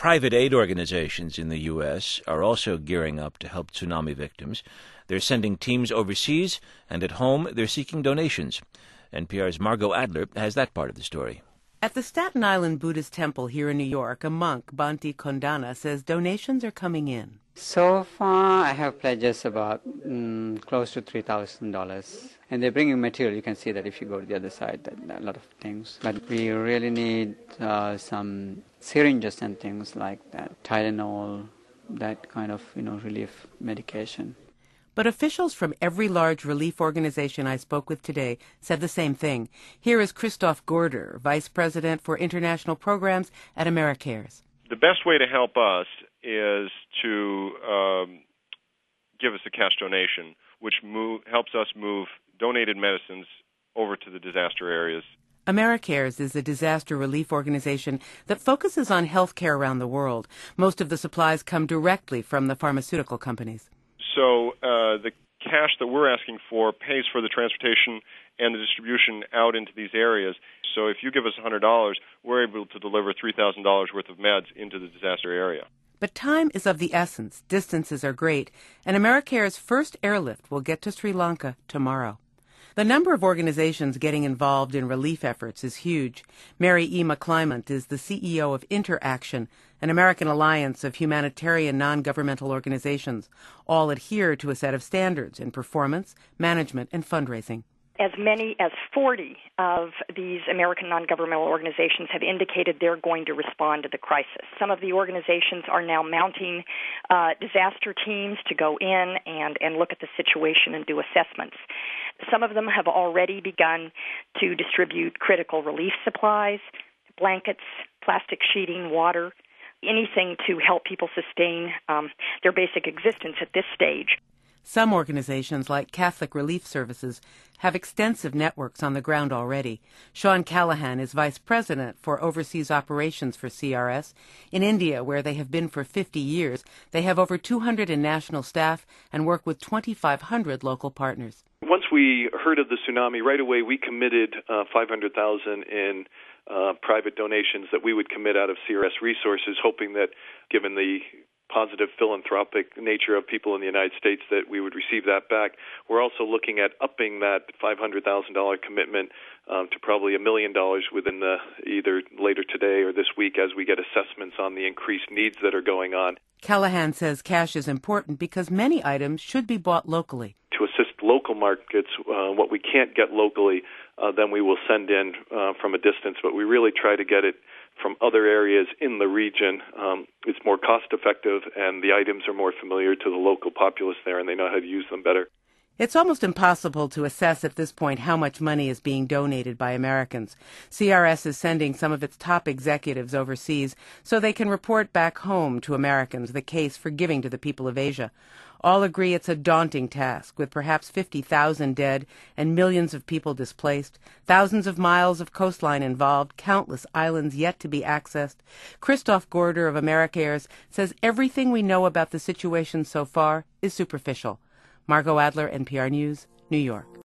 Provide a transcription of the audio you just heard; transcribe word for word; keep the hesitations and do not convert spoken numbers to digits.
Private aid organizations in the U S are also gearing up to help tsunami victims. They're sending teams overseas, and at home they're seeking donations. N P R's Margot Adler has that part of the story. At the Staten Island Buddhist temple here in New York, a monk, Bhante Kondana, says donations are coming in. So far, I have pledges about mm, close to three thousand dollars. And they're bringing material. You can see that if you go to the other side, that, a lot of things. But we really need uh, some syringes and things like that, Tylenol, that kind of, you know, relief medication. But officials from every large relief organization I spoke with today said the same thing. Here is Christoph Gorder, Vice President for International Programs at AmeriCares. The best way to help us is to um, give us a cash donation, which move, helps us move donated medicines over to the disaster areas. AmeriCares is a disaster relief organization that focuses on health care around the world. Most of the supplies come directly from the pharmaceutical companies. So uh, the cash that we're asking for pays for the transportation and the distribution out into these areas. So if you give us one hundred dollars, we're able to deliver three thousand dollars worth of meds into the disaster area. But time is of the essence. Distances are great. And AmeriCare's first airlift will get to Sri Lanka tomorrow. The number of organizations getting involved in relief efforts is huge. Mary E. McClymont is the C E O of Interaction, an American alliance of humanitarian non-governmental organizations. All adhere to a set of standards in performance, management, and fundraising. As many as forty of these American non-governmental organizations have indicated they're going to respond to the crisis. Some of the organizations are now mounting uh, disaster teams to go in and, and look at the situation and do assessments. Some of them have already begun to distribute critical relief supplies, blankets, plastic sheeting, water, anything to help people sustain um, their basic existence at this stage. Some organizations, like Catholic Relief Services, have extensive networks on the ground already. Sean Callahan is vice president for overseas operations for C R S. In India, where they have been for fifty years, they have over two hundred in national staff and work with twenty-five hundred local partners. Once we heard of the tsunami, right away we committed uh, five hundred thousand dollars in uh, private donations that we would commit out of C R S resources, hoping that, given the positive philanthropic nature of people in the United States, that we would receive that back. We're also looking at upping that five hundred thousand dollars commitment um, to probably a million dollars within the either later today or this week as we get assessments on the increased needs that are going on. Callahan says cash is important because many items should be bought locally. To assist local markets, uh, what we can't get locally, uh, then we will send in uh, from a distance, but we really try to get it from other areas in the region. Um, it's more cost-effective, and the items are more familiar to the local populace there, and they know how to use them better. It's almost impossible to assess at this point how much money is being donated by Americans. C R S is sending some of its top executives overseas so they can report back home to Americans the case for giving to the people of Asia. All agree it's a daunting task, with perhaps fifty thousand dead and millions of people displaced, thousands of miles of coastline involved, countless islands yet to be accessed. Christoph Gorder of AmeriCares says everything we know about the situation so far is superficial. Margot Adler, N P R News, New York.